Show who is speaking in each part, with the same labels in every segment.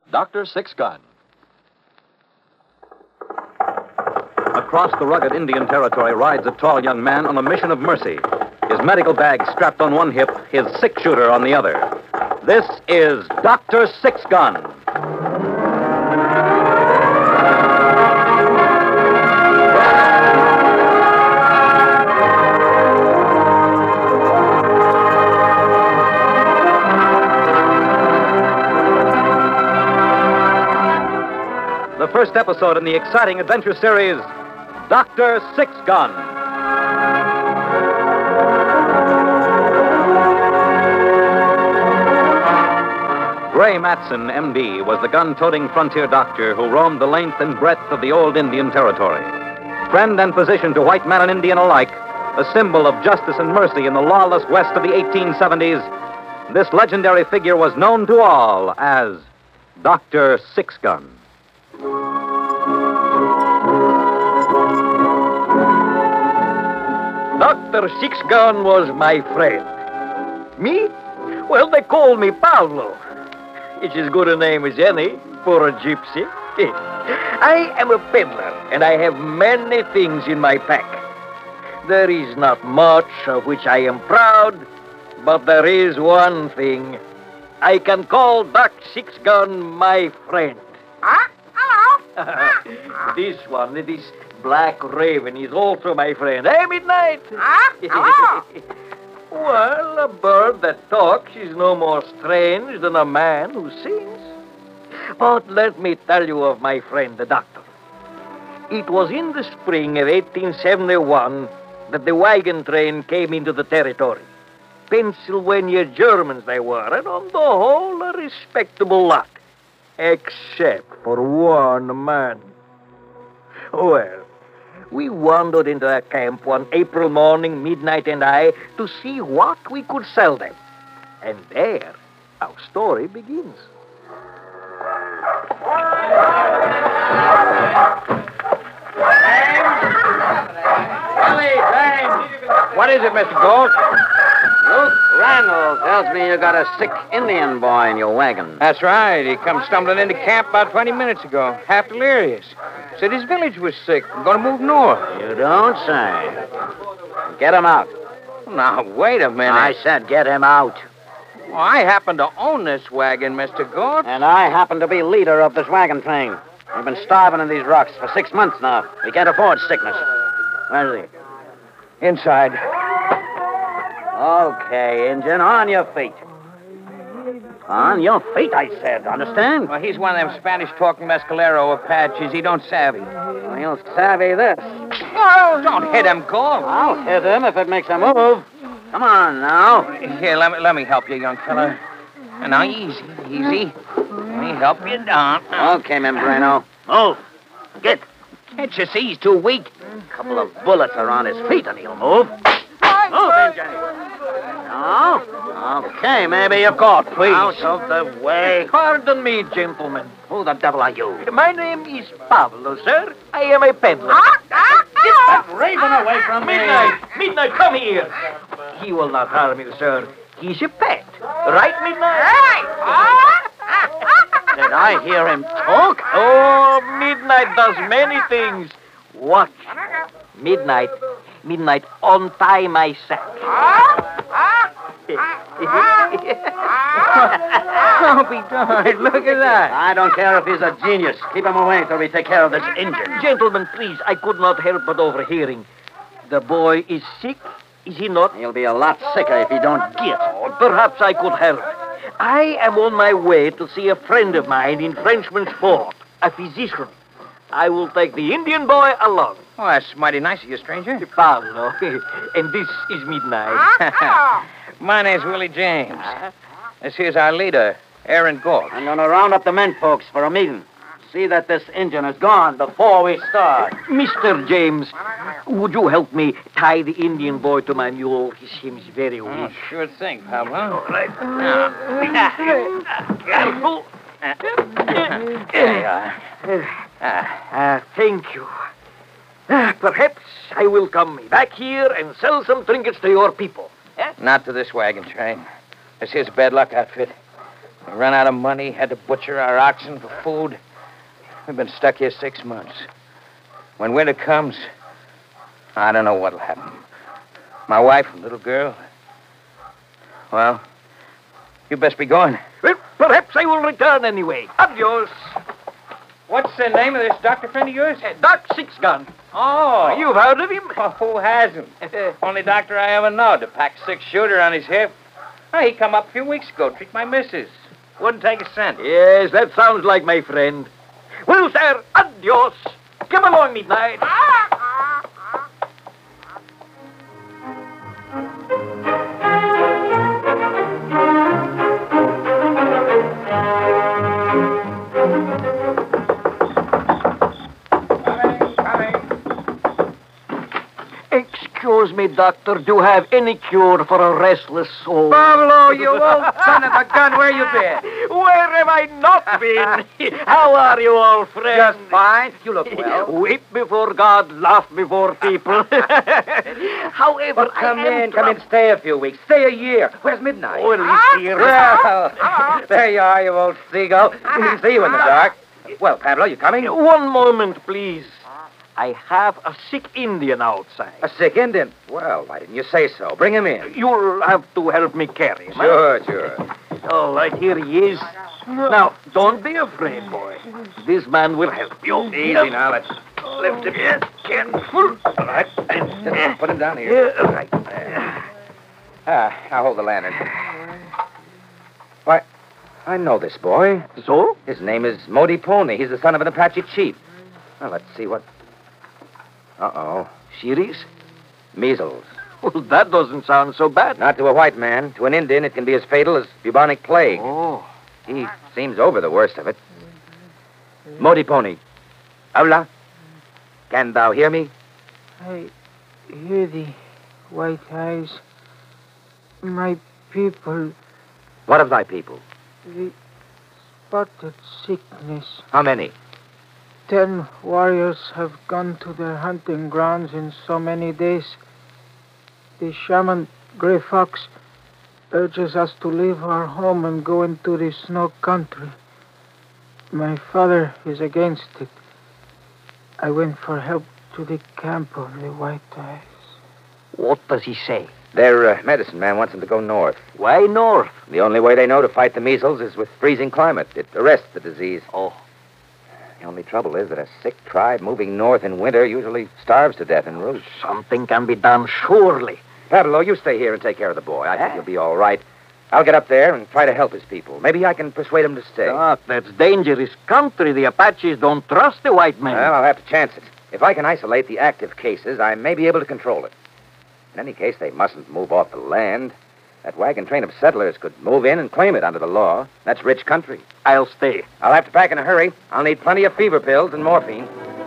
Speaker 1: Dr. Six Gun.
Speaker 2: Across the rugged Indian territory rides a tall young man on a mission of mercy. His medical bag strapped on one hip, his six-shooter on the other. This is Dr. Six Gun. The first episode in the exciting adventure series, Dr. Six Gun. Gray Matson, M.D., was the gun-toting frontier doctor who roamed the length and breadth of the old Indian territory. Friend and physician to white man and Indian alike, a symbol of justice and mercy in the lawless West of the 1870s, this legendary figure was known to all as Dr. Six Gun.
Speaker 3: Dr. Six Gun was my friend. Me? Well, they call me Pablo. It's as good a name as any for a gypsy. I am a peddler, and I have many things in my pack. There is not much of which I am proud, but there is one thing. I can call Doc Six Gun my friend. Hello. This Black Raven is also my friend. Hey, Midnight.
Speaker 4: Hello.
Speaker 3: Well, a bird that talks is no more strange than a man who sings. But let me tell you of my friend, the doctor. It was in the spring of 1871 that the wagon train came into the territory. Pennsylvania Germans they were, and on the whole, a respectable lot. Except for one man. Well, we wandered into a camp one April morning, Midnight and I, to see what we could sell them. And there, our story begins.
Speaker 5: What is it, Mr. Gold? Luke Randall tells me you got a sick Indian boy in your wagon.
Speaker 6: That's right. He come stumbling into camp about 20 minutes ago, half delirious. Said his village was sick. We're going to move north.
Speaker 5: You don't say. Get him out.
Speaker 6: Now, wait a minute.
Speaker 5: I said get him out.
Speaker 6: Well, I happen to own this wagon, Mr. Gold.
Speaker 5: And I happen to be leader of this wagon train. We've been starving in these rocks for 6 months now. We can't afford sickness. Where is he?
Speaker 6: Inside.
Speaker 5: Okay, Injun, on your feet. On your feet, I said. Understand?
Speaker 6: Well, he's one of them Spanish-talking mescalero Apaches. He don't savvy.
Speaker 5: Well, he'll savvy this.
Speaker 6: Oh, don't hit him, Gold.
Speaker 5: I'll hit him if it makes a move. Come on, now.
Speaker 6: Here, let me help you, young fella. Now, easy. Let me help you down.
Speaker 5: Okay, Membrano. Move. Get.
Speaker 6: Can't you see he's too weak?
Speaker 5: A couple of bullets are on his feet, and he'll move. Move, Injun. No? Okay, maybe you're caught.
Speaker 3: Please.
Speaker 5: Out of the way.
Speaker 3: Pardon me, gentlemen.
Speaker 5: Who the devil are you?
Speaker 3: My name is Pablo, sir. I am a peddler.
Speaker 5: Get that raven away from me.
Speaker 3: Midnight, come here. He will not harm you, sir. He's a pet. Right, Midnight?
Speaker 5: Did I hear him talk?
Speaker 3: Oh, Midnight does many things. Watch. Midnight, untie my sack.
Speaker 6: Don't be darned. Look at that.
Speaker 5: I don't care if he's a genius. Keep him away till we take care of this Injun.
Speaker 3: Gentlemen, please, I could not help but overhearing. The boy is sick, is he not?
Speaker 5: He'll be a lot sicker if he don't get.
Speaker 3: Oh, perhaps I could help. I am on my way to see a friend of mine in Frenchman's Fort, a physician. I will take the Indian boy along.
Speaker 6: Oh, that's mighty nice of you, stranger.
Speaker 3: Pablo, and this is Midnight.
Speaker 6: My name's Willie James. This here's our leader, Aaron Galt.
Speaker 5: I'm going to round up the men folks for a meeting. See that this Injun is gone before we start.
Speaker 3: Mr. James, would you help me tie the Indian boy to my mule? He seems very weak.
Speaker 6: Oh, sure thing, Pablo.
Speaker 3: All right.
Speaker 5: Careful. There you are.
Speaker 3: Thank you. Perhaps I will come back here and sell some trinkets to your people.
Speaker 6: Not to this wagon train. This here's a bad luck outfit. We run out of money, had to butcher our oxen for food. We've been stuck here 6 months. When winter comes, I don't know what'll happen. My wife and little girl, well, you best be going.
Speaker 3: Well, perhaps I will return anyway. Adios.
Speaker 6: What's the name of this doctor friend of yours?
Speaker 3: Doc Six-Gun.
Speaker 6: Oh.
Speaker 3: You've heard of him?
Speaker 6: Oh, who hasn't? Only doctor I ever know to pack 6-shooter on his hip. Oh, he come up a few weeks ago, treat my missus. Wouldn't take a cent.
Speaker 3: Yes, that sounds like my friend. Well, sir, adios. Come along, Midnight. Excuse me, doctor. Do you have any cure for a restless soul?
Speaker 6: Pablo, you old son of a gun, where you been?
Speaker 3: Where have I not been? How are you all, friends?
Speaker 6: Just fine. You look well.
Speaker 3: Weep before God, laugh before people. However,
Speaker 6: Well, come in, stay a few weeks. Stay a year. Where's Midnight?
Speaker 3: Oh, he's here.
Speaker 6: Well, there you are, you old seagull. We can see you in the dark. Well, Pablo, you coming?
Speaker 3: One moment, please. I have a sick Indian outside.
Speaker 6: A sick Indian? Well, why didn't you say so? Bring him in.
Speaker 3: You'll have to help me carry him.
Speaker 6: Sure.
Speaker 3: All right, here he is. Now, don't be afraid, boy. This man will help you.
Speaker 6: Easy now, let's
Speaker 3: Lift him. Yes, careful.
Speaker 6: All right. Put him down here.
Speaker 3: Yeah.
Speaker 6: Right. I'll hold the lantern. Why, I know this boy.
Speaker 3: So?
Speaker 6: His name is Modi Pony. He's the son of an Apache chief. Well, let's see what... Uh-oh.
Speaker 3: Serious?
Speaker 6: Measles.
Speaker 3: Well, that doesn't sound so bad.
Speaker 6: Not to a white man. To an Indian, it can be as fatal as bubonic plague.
Speaker 3: Oh.
Speaker 6: He seems over the worst of it. Modi Pony. Habla. Can thou hear me?
Speaker 1: I hear thee, White Eyes. My people,
Speaker 6: What of thy people?
Speaker 1: the spotted sickness.
Speaker 6: How many?
Speaker 1: 10 warriors have gone to their hunting grounds in so many days. The shaman, Gray Fox, urges us to leave our home and go into the snow country. My father is against it. I went for help to the camp of the White Eyes.
Speaker 3: What does he say?
Speaker 6: Their medicine man wants them to go north.
Speaker 3: Why north?
Speaker 6: The only way they know to fight the measles is with freezing climate. It arrests the disease.
Speaker 3: Oh.
Speaker 6: The only trouble is that a sick tribe moving north in winter usually starves to death en route.
Speaker 3: Something can be done, surely.
Speaker 6: Pablo, you stay here and take care of the boy. I think he'll be all right. I'll get up there and try to help his people. Maybe I can persuade him to stay.
Speaker 3: Doc, that's dangerous country. The Apaches don't trust the white man.
Speaker 6: Well, I'll have to chance it. If I can isolate the active cases, I may be able to control it. In any case, they mustn't move off the land. That wagon train of settlers could move in and claim it under the law. That's rich country.
Speaker 3: I'll stay.
Speaker 6: I'll have to pack in a hurry. I'll need plenty of fever pills and morphine.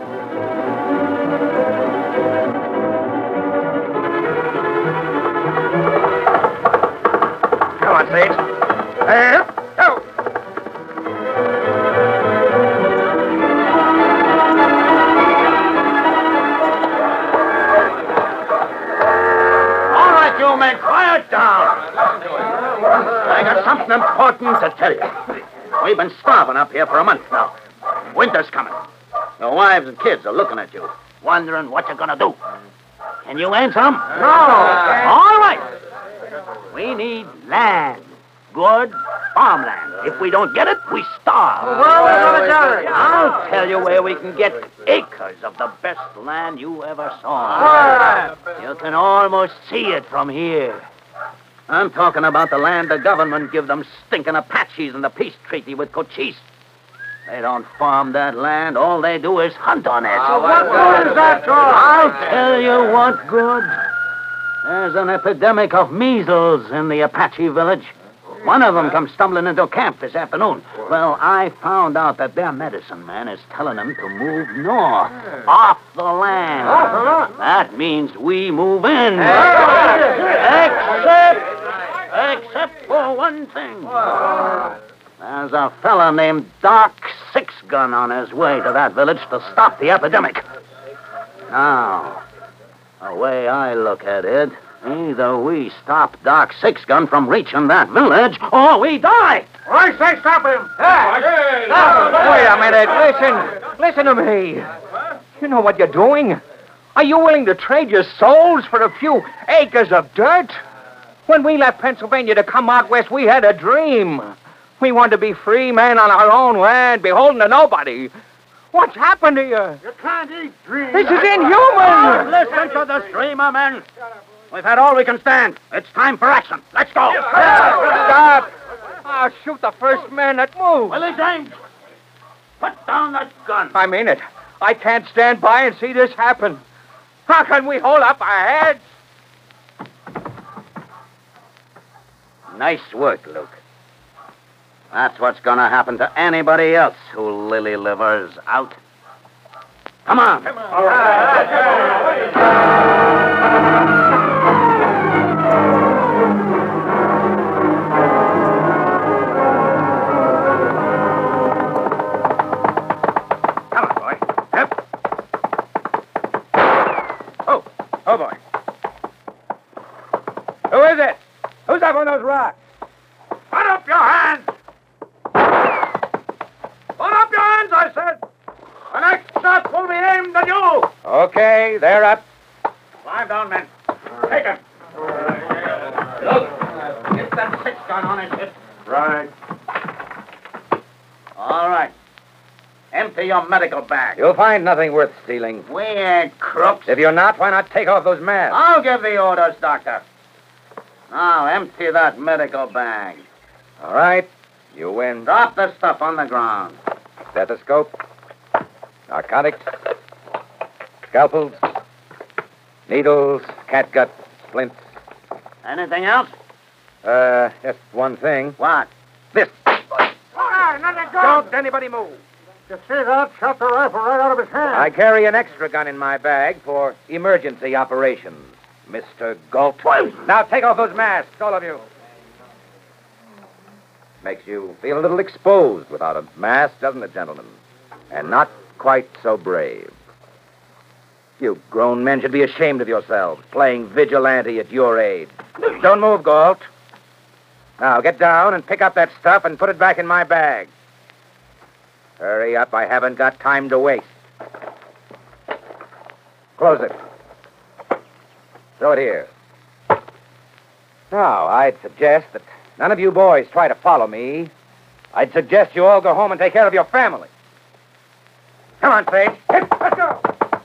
Speaker 6: Come on, Sage. Go.
Speaker 5: All right, you men, quiet down. I got something important to tell you. We've been starving up here for a month now. Winter's coming. Your wives and kids are looking at you, wondering what you're going to do. Can you answer them? No. All right. We need land. Good farmland. If we don't get it, we starve.
Speaker 6: Well, we're going to get it.
Speaker 5: I'll tell you where we can get acres of the best land you ever saw.
Speaker 6: All right.
Speaker 5: You can almost see it from here. I'm talking about the land the government give them stinking Apaches in the peace treaty with Cochise. They don't farm that land. All they do is hunt on it.
Speaker 6: What good is that to us?
Speaker 5: I'll tell you what good. There's an epidemic of measles in the Apache village. One of them comes stumbling into camp this afternoon. Well, I found out that their medicine man is telling them to move north, off the land. That means we move in. Except for one thing. There's a fella named Doc Six-Gun on his way to that village to stop the epidemic. Now, the way I look at it, Either we stop Doc Six Gun from reaching that village, or we die.
Speaker 3: I say stop him.
Speaker 6: Wait a minute. Listen to me. You know what you're doing? Are you willing to trade your souls for a few acres of dirt? When we left Pennsylvania to come out west, we had a dream. We wanted to be free men on our own land, beholden to nobody. What's happened to you?
Speaker 3: You can't eat dreams.
Speaker 6: This is inhuman.
Speaker 5: Listen to the screamer, men. We've had all we can stand. It's time for action. Let's go.
Speaker 6: Stop. I'll shoot the first man that moves.
Speaker 5: Willie James, put down that gun.
Speaker 6: I mean it. I can't stand by and see this happen. How can we hold up our heads?
Speaker 5: Nice work, Luke. That's what's going to happen to anybody else who lily livers out. Come on. All
Speaker 6: Come on, boy. Yep. Oh, boy. Who is it? Who's up on those rocks?
Speaker 3: Put up your hands. Put up your hands, I said. The next shot will be aimed at you.
Speaker 6: Okay, they're up.
Speaker 5: Climb down, men. Take him. Look, get that 6-gun on his hip.
Speaker 3: Right.
Speaker 5: All right. Empty your medical bag.
Speaker 6: You'll find nothing worth stealing.
Speaker 5: We ain't crooks.
Speaker 6: If you're not, why not take off those masks?
Speaker 5: I'll give the orders, Doctor. Now, empty that medical bag.
Speaker 6: All right, you win.
Speaker 5: Drop the stuff on the ground.
Speaker 6: Stethoscope, narcotics, scalpels, needles, catgut, splints.
Speaker 5: Anything else?
Speaker 6: Just one thing.
Speaker 5: What?
Speaker 6: This.
Speaker 3: Another gun.
Speaker 6: Don't anybody move.
Speaker 3: You see that? Shot the rifle right out of his hand.
Speaker 6: I carry an extra gun in my bag for emergency operations, Mr. Galt. Now take off those masks, all of you. Makes you feel a little exposed without a mask, doesn't it, gentlemen? And not quite so brave. You grown men should be ashamed of yourselves, playing vigilante at your age. Don't move, Galt. Now, get down and pick up that stuff and put it back in my bag. Hurry up, I haven't got time to waste. Close it. Throw it here. Now, I'd suggest that none of you boys try to follow me. I'd suggest you all go home and take care of your family. Come on, Sage. Let's go.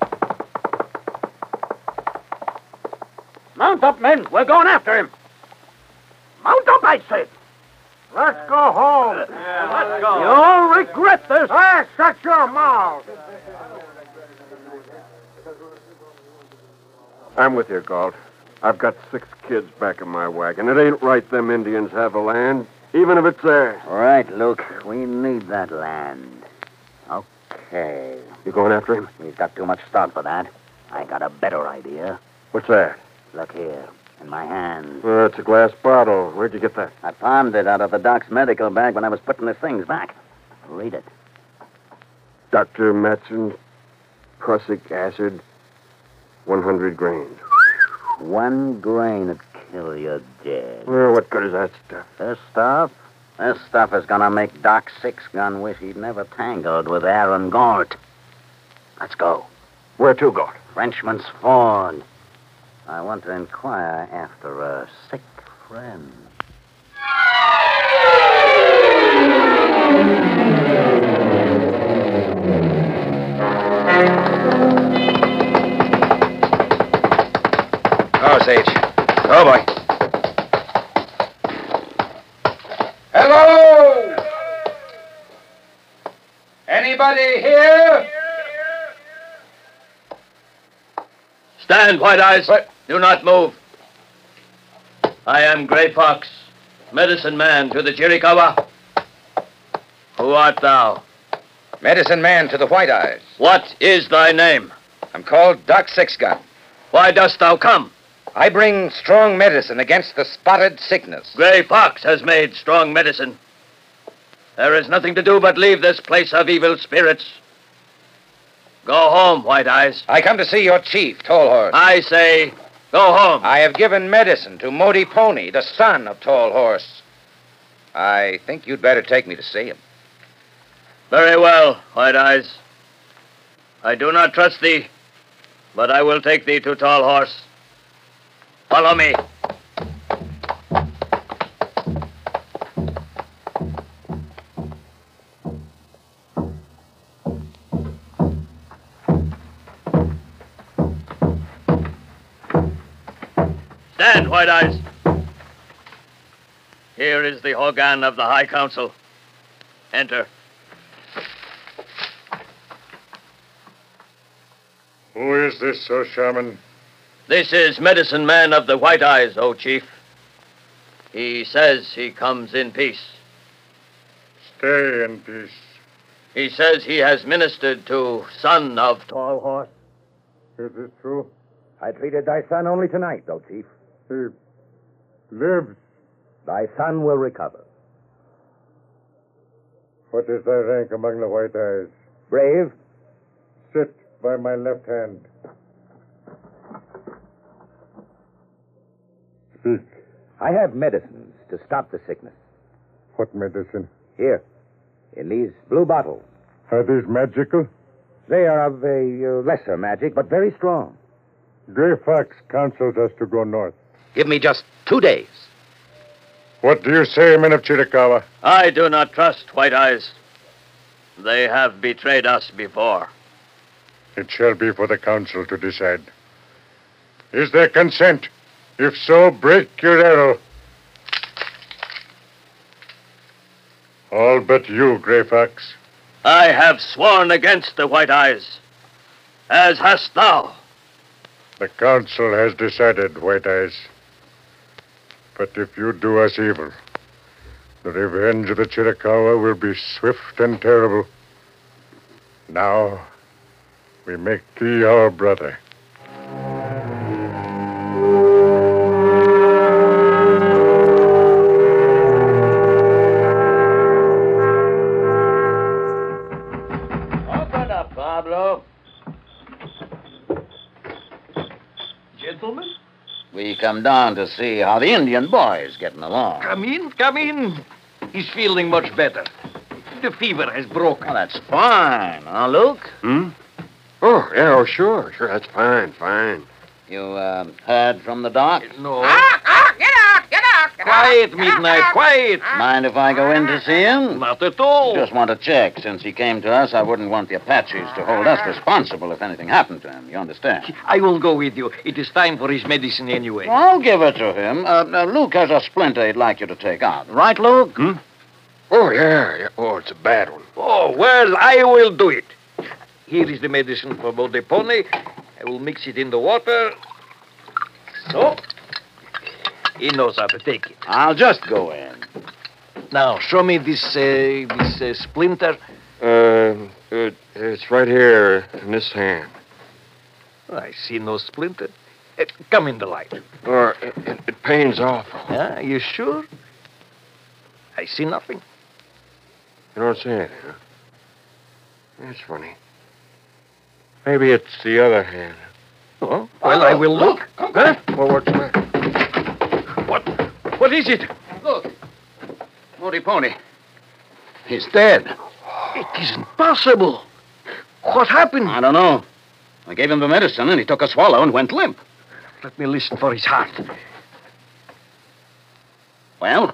Speaker 5: Mount up, men. We're going after him. Mount up, I said.
Speaker 3: Let's go home.
Speaker 5: Let's go.
Speaker 3: You'll regret this. Ah, shut your mouth.
Speaker 4: I'm with you, Galt. I've got 6 kids back in my wagon. It ain't right them Indians have the land, even if it's theirs.
Speaker 5: All right, Luke. We need that land. Okay.
Speaker 4: You going after him?
Speaker 5: We've got too much stock for that. I got a better idea.
Speaker 4: What's that?
Speaker 5: Look here, in my hand.
Speaker 4: Oh, it's a glass bottle. Where'd you get that?
Speaker 5: I palmed it out of the doc's medical bag when I was putting the things back. Read it.
Speaker 4: Dr. Matson, prussic acid, 100 grains.
Speaker 5: 1 grain'd kill you dead.
Speaker 4: Well, what good is that stuff?
Speaker 5: This stuff? This stuff is gonna make Doc Six-Gun wish he'd never tangled with Aaron Galt. Let's go.
Speaker 4: Where to, Galt?
Speaker 5: Frenchman's Ford. I want to inquire after a sick friend.
Speaker 6: Oh, Sage. Oh, boy. Hello! Anybody here?
Speaker 7: Stand, White Eyes.
Speaker 6: What?
Speaker 7: Do not move. I am Gray Fox, medicine man to the Chiricahua. Who art thou?
Speaker 6: Medicine man to the White Eyes.
Speaker 7: What is thy name?
Speaker 6: I'm called Doc Six-Gun.
Speaker 7: Why dost thou come?
Speaker 6: I bring strong medicine against the spotted sickness.
Speaker 7: Gray Fox has made strong medicine. There is nothing to do but leave this place of evil spirits. Go home, White Eyes.
Speaker 6: I come to see your chief, Tall Horse.
Speaker 7: I say, Go home.
Speaker 6: I have given medicine to Modi Pony, the son of Tall Horse. I think you'd better take me to see him.
Speaker 7: Very well, White Eyes. I do not trust thee, but I will take thee to Tall Horse. Follow me. Stand, White Eyes. Here is the Hogan of the High Council. Enter.
Speaker 8: Who is this, O Shaman?
Speaker 7: This is Medicine Man of the White Eyes, O Chief. He says he comes in peace.
Speaker 8: Stay in peace.
Speaker 7: He says he has ministered to son of Tall Horse.
Speaker 8: Is it true?
Speaker 6: I treated thy son only tonight, O Chief.
Speaker 8: He lives.
Speaker 6: Thy son will recover.
Speaker 8: What is thy rank among the White Eyes?
Speaker 6: Brave?
Speaker 8: Sit by my left hand. Speak.
Speaker 6: I have medicines to stop the sickness.
Speaker 8: What medicine?
Speaker 6: Here, in these blue bottles.
Speaker 8: Are these magical?
Speaker 6: They are of a lesser magic, but very strong.
Speaker 8: Gray Fox counsels us to go north.
Speaker 6: Give me just 2 days.
Speaker 8: What do you say, men of Chiricahua?
Speaker 7: I do not trust White Eyes. They have betrayed us before.
Speaker 8: It shall be for the council to decide. Is there consent? If so, break your arrow. All but you, Gray Fox.
Speaker 7: I have sworn against the White Eyes, as hast thou.
Speaker 8: The council has decided, White Eyes. But if you do us evil, the revenge of the Chiricahua will be swift and terrible. Now, we make thee our brother.
Speaker 7: Open up, Pablo. Gentlemen?
Speaker 5: We come down to see how the Indian boy's getting along.
Speaker 3: Come in, come in. He's feeling much better. The fever has broken.
Speaker 5: Well, that's fine, huh, Luke?
Speaker 4: Oh, yeah, oh, sure. Sure, that's fine, fine.
Speaker 5: You, heard from the doc?
Speaker 3: No.
Speaker 9: Get out!
Speaker 3: Quiet, Midnight, quiet.
Speaker 5: Mind if I go in to see him?
Speaker 3: Not at all.
Speaker 5: Just want to check. Since he came to us, I wouldn't want the Apaches to hold us responsible if anything happened to him. You understand?
Speaker 3: I will go with you. It is time for his medicine anyway.
Speaker 5: I'll give it to him. Luke has a splinter he'd like you to take out. Right, Luke?
Speaker 4: Oh, yeah. Oh, it's a bad one.
Speaker 3: Oh, well, I will do it. Here is the medicine for Modi Pony. I will mix it in the water. So. He knows how to take it.
Speaker 5: I'll just go in.
Speaker 3: Now, show me this splinter.
Speaker 4: It's right here in this hand.
Speaker 3: I see no splinter. Come in the light.
Speaker 4: Or it pains awful.
Speaker 3: Yeah, you sure? I see nothing.
Speaker 4: You don't see anything, huh? That's funny. Maybe it's the other hand.
Speaker 3: Oh, well, I will look. Huh?
Speaker 4: Well, what's that?
Speaker 3: What is it?
Speaker 5: Look. Modi Pony. He's dead.
Speaker 3: It isn't possible. What happened?
Speaker 5: I don't know. I gave him the medicine, and he took a swallow and went limp.
Speaker 3: Let me listen for his heart.
Speaker 5: Well?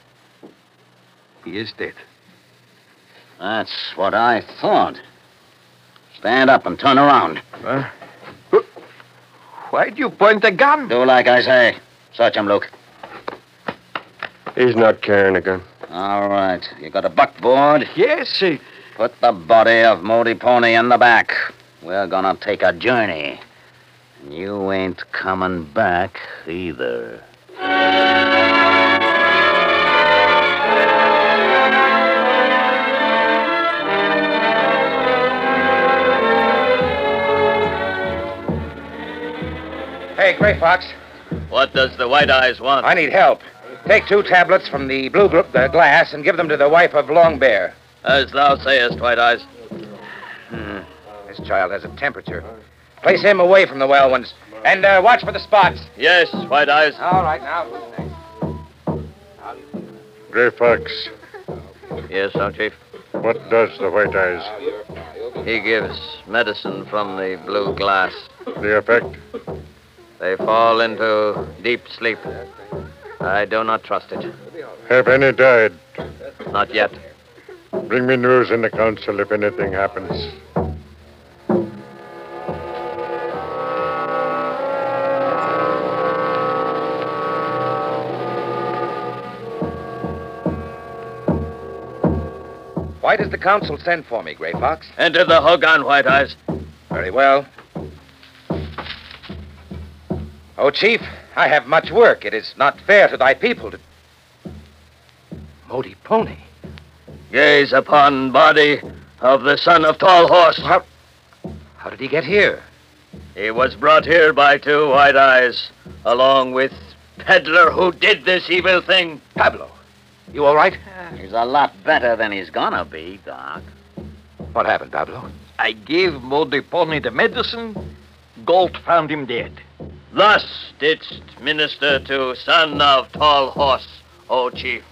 Speaker 3: He is dead.
Speaker 5: That's what I thought. Stand up and turn around.
Speaker 3: Huh? Why'd you point a gun?
Speaker 5: Do like I say. Search him, Luke.
Speaker 4: He's not carrying a gun.
Speaker 5: All right. You got a buckboard?
Speaker 3: Yes.
Speaker 5: Put the body of Modi Pony in the back. We're gonna take a journey. And you ain't coming back either.
Speaker 6: Hey, Gray Fox,
Speaker 7: What does the White Eyes want?
Speaker 6: I need help. Take 2 tablets from the the glass and give them to the wife of Long Bear.
Speaker 7: As thou sayest, White Eyes.
Speaker 6: This child has a temperature. Place him away from the well ones. And watch for the spots.
Speaker 7: Yes, White Eyes.
Speaker 6: All right, now.
Speaker 8: Gray Fox,
Speaker 7: Yes, sir, Chief.
Speaker 8: what does the White Eyes?
Speaker 7: He gives medicine from the blue glass.
Speaker 8: The effect?
Speaker 7: They fall into deep sleep. I do not trust it.
Speaker 8: Have any died?
Speaker 7: Not yet.
Speaker 8: Bring me news in the council if anything happens.
Speaker 6: Why does the council send for me, Gray Fox?
Speaker 7: Enter the Hogan, White Eyes.
Speaker 6: Very well. Oh, Chief, I have much work. It is not fair to thy people to... Modi Pony.
Speaker 7: Gaze upon body of the son of Tall Horse.
Speaker 6: How did he get here?
Speaker 7: He was brought here by 2 White Eyes, along with peddler who did this evil thing.
Speaker 6: Pablo, you all right?
Speaker 5: He's a lot better than he's gonna be, Doc.
Speaker 6: What happened, Pablo?
Speaker 3: I gave Modiponi the medicine. Galt found him dead.
Speaker 7: Thus didst minister to son of Tall Horse, O Chief.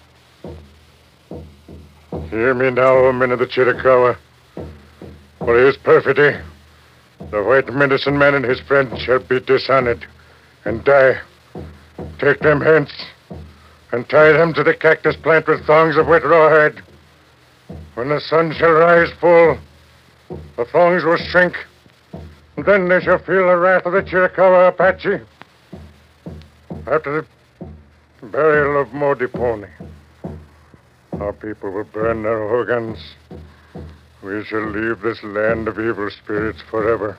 Speaker 8: Hear me now, O men of the Chiricahua. For his perfidy, the white medicine man and his friend shall be dishonored and die. Take them hence and tie them to the cactus plant with thongs of wet rawhide. When the sun shall rise full, the thongs will shrink, and then they shall feel the wrath of the Chiricahua Apache. After the burial of Modiponi, our people will burn their hogans. We shall leave this land of evil spirits forever.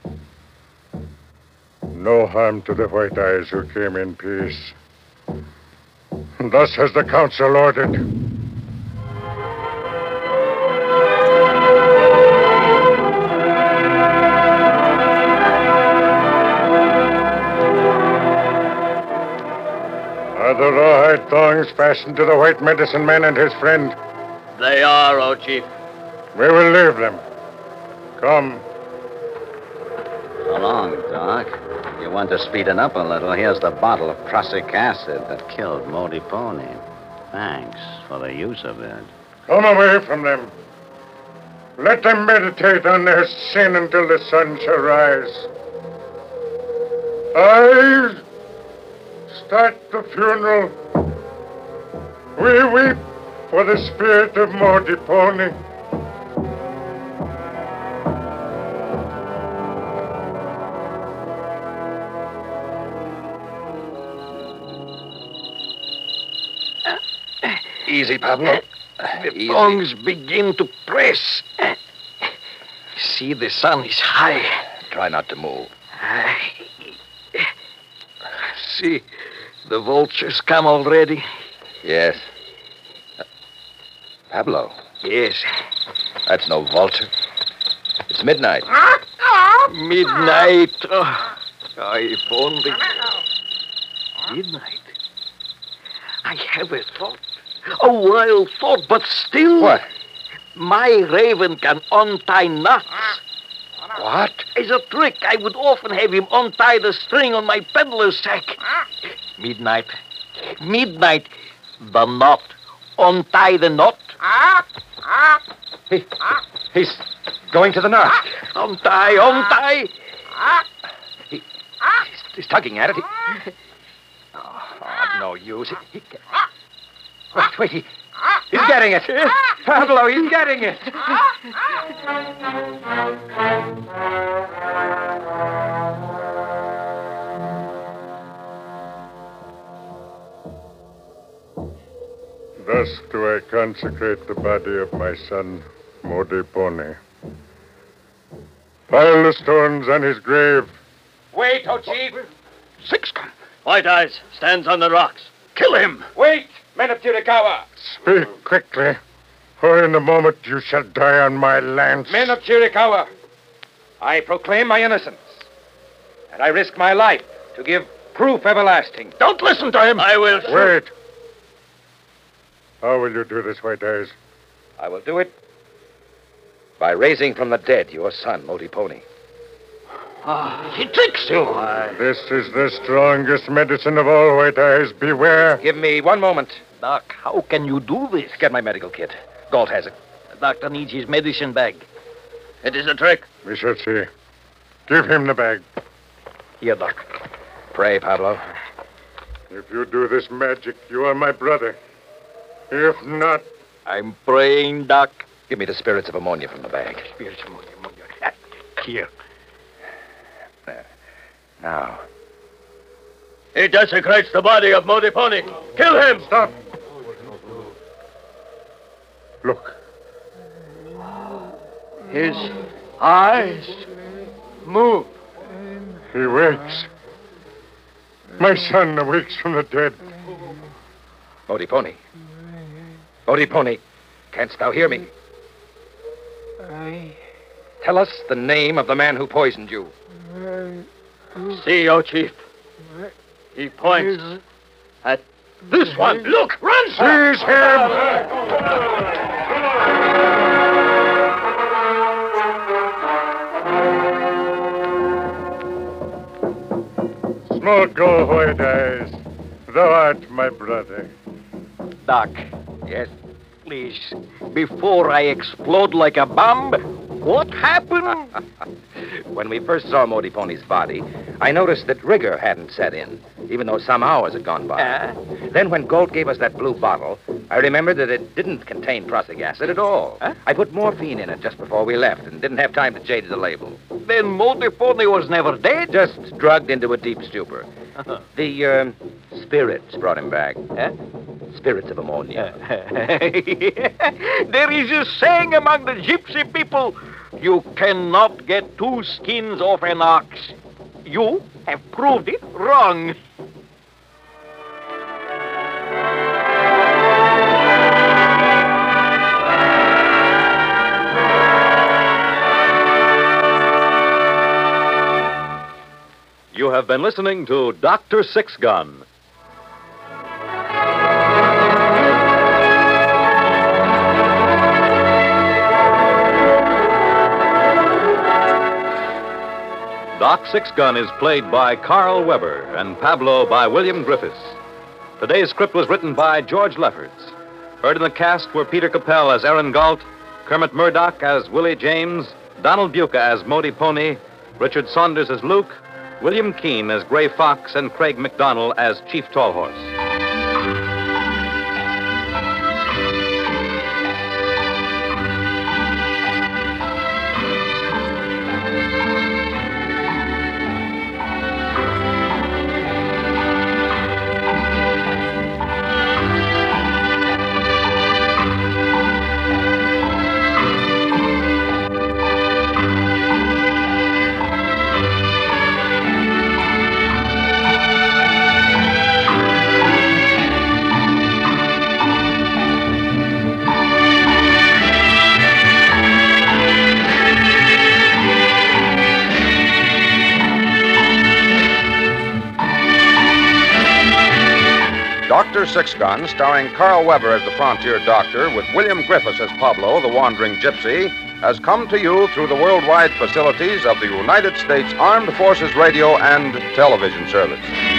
Speaker 8: No harm to the White Eyes who came in peace. Thus has the council ordered. Are the rawhide thongs fastened to the white medicine man and his friend?
Speaker 7: They are, O Chief.
Speaker 8: We will leave them. Come.
Speaker 5: So long, Doc. You want to speed it up a little? Here's the bottle of prussic acid that killed Modiponi. Thanks for the use of it.
Speaker 8: Come away from them. Let them meditate on their sin until the sun shall rise. I start the funeral. We weep for the spirit of Modiponi.
Speaker 6: Easy, Pablo.
Speaker 3: The thongs begin to press. See, the sun is high.
Speaker 6: Try not to move.
Speaker 3: See, the vultures come already.
Speaker 6: Yes. Pablo,
Speaker 3: Yes,
Speaker 6: that's no vulture. It's midnight.
Speaker 3: midnight. Oh, if only. Midnight. I have a thought. A wild thought, but still.
Speaker 6: What?
Speaker 3: My raven can untie knots.
Speaker 6: What?
Speaker 3: As a trick, I would often have him untie the string on my peddler's sack. Midnight. Midnight. The knot. Untie the knot.
Speaker 6: He's going to the knot.
Speaker 3: Untie.
Speaker 6: He's tugging at it. No use. Wait, he's getting it. Pablo, he's getting it.
Speaker 8: Thus do I consecrate the body of my son, Modiponi. Pile the stones on his grave.
Speaker 6: Wait, O Chief.
Speaker 7: Sixgun. White Eyes stands on the rocks. Kill him.
Speaker 6: Wait, men of Chiricahua.
Speaker 8: Speak quickly, or in a moment you shall die on my lance.
Speaker 6: Men of Chiricahua, I proclaim my innocence, and I risk my life to give proof everlasting.
Speaker 7: Don't listen to him. I will shoot.
Speaker 8: Wait. How will you do this, White Eyes?
Speaker 6: I will do it by raising from the dead your son, Modiponi.
Speaker 3: He tricks you.
Speaker 8: This is the strongest medicine of all, White Eyes. Beware.
Speaker 6: Give me 1 moment.
Speaker 3: Doc, how can you do this?
Speaker 6: Get my medical kit. Galt has it.
Speaker 3: The doctor needs his medicine bag.
Speaker 7: It is a trick.
Speaker 8: We shall see. Give him the bag.
Speaker 3: Here, Doc.
Speaker 6: Pray, Pablo.
Speaker 8: If you do this magic, you are my brother. If not...
Speaker 3: I'm praying, Doc.
Speaker 6: Give me the spirits of ammonia from the bag.
Speaker 3: Spirits of ammonia. Here.
Speaker 6: There. Now.
Speaker 7: He desecrates the body of Modi Pony. Kill him!
Speaker 8: Stop. Look.
Speaker 3: His eyes move.
Speaker 8: He wakes. My son awakes from the dead.
Speaker 6: Modi Pony. Modi Pony, canst thou hear me? Tell us the name of the man who poisoned you.
Speaker 7: See, O Chief. He points at this one. Look, run!
Speaker 8: Seize him! Smoke, go, White Eyes. Thou art my brother.
Speaker 3: Doc.
Speaker 6: Yes?
Speaker 3: Please, before I explode like a bomb, what happened?
Speaker 6: When we first saw Modi Pony's body, I noticed that rigor hadn't set in, even though some hours had gone by. Then when Galt gave us that blue bottle, I remembered that it didn't contain prussic acid at all. I put morphine in it just before we left and didn't have time to change the label.
Speaker 3: Then Modi Pony was never dead?
Speaker 6: Just drugged into a deep stupor. The spirits brought him back. Spirits of ammonia.
Speaker 3: There is a saying among the gypsy people, you cannot get 2 skins off an ox. You have proved it wrong.
Speaker 2: You have been listening to Dr. Six Gun. Doc Six Gun is played by Carl Weber and Pablo by William Griffiths. Today's script was written by George Lefferts. Heard in the cast were Peter Capell as Aaron Galt, Kermit Murdoch as Willie James, Donald Buca as Modi Pony, Richard Saunders as Luke, William Keane as Gray Fox, and Craig McDonnell as Chief Tallhorse.
Speaker 10: Dr. Six Gun, starring Carl Weber as the frontier doctor, with William Griffiths as Pablo, the wandering gypsy, has come to you through the worldwide facilities of the United States Armed Forces Radio and Television Service.